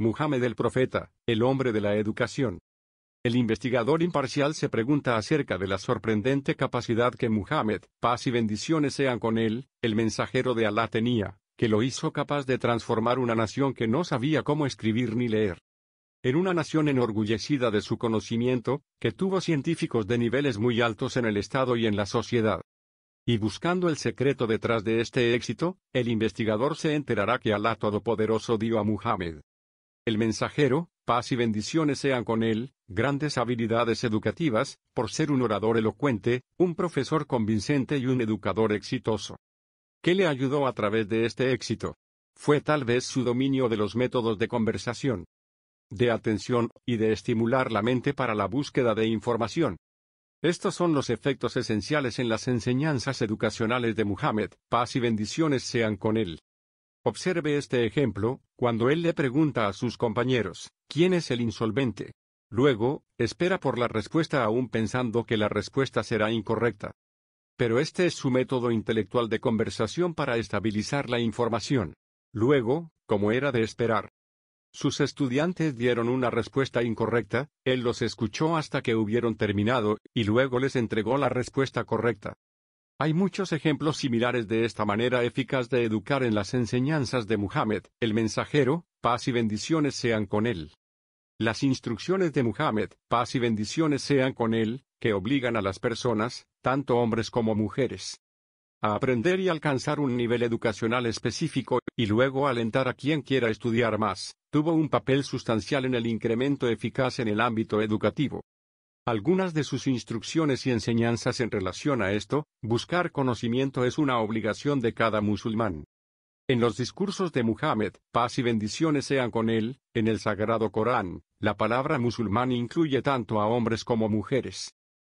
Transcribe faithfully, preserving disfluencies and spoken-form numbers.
Muhammad el profeta, el hombre de la educación. El investigador imparcial se pregunta acerca de la sorprendente capacidad que Muhammad, paz y bendiciones sean con él, el mensajero de Alá tenía, que lo hizo capaz de transformar una nación que no sabía cómo escribir ni leer. En una nación enorgullecida de su conocimiento, que tuvo científicos de niveles muy altos en el Estado y en la sociedad. Y buscando el secreto detrás de este éxito, el investigador se enterará que Alá Todopoderoso dio a Muhammad, el mensajero, paz y bendiciones sean con él, grandes habilidades educativas, por ser un orador elocuente, un profesor convincente y un educador exitoso. ¿Qué le ayudó a través de este éxito? Fue tal vez su dominio de los métodos de conversación, de atención, y de estimular la mente para la búsqueda de información. Estos son los efectos esenciales en las enseñanzas educacionales de Muhammad, paz y bendiciones sean con él. Observe este ejemplo, cuando él le pregunta a sus compañeros, ¿quién es el insolvente? Luego, espera por la respuesta aún pensando que la respuesta será incorrecta. Pero este es su método intelectual de conversación para estabilizar la información. Luego, como era de esperar, sus estudiantes dieron una respuesta incorrecta, él los escuchó hasta que hubieron terminado, y luego les entregó la respuesta correcta. Hay muchos ejemplos similares de esta manera eficaz de educar en las enseñanzas de Muhammad, el mensajero, paz y bendiciones sean con él. Las instrucciones de Muhammad, paz y bendiciones sean con él, que obligan a las personas, tanto hombres como mujeres, a aprender y alcanzar un nivel educacional específico, y luego alentar a quien quiera estudiar más, tuvo un papel sustancial en el incremento eficaz en el ámbito educativo. Algunas de sus instrucciones y enseñanzas en relación a esto, buscar conocimiento es una obligación de cada musulmán. En los discursos de Muhammad, paz y bendiciones sean con él, en el Sagrado Corán, la palabra musulmán incluye tanto a hombres como mujeres.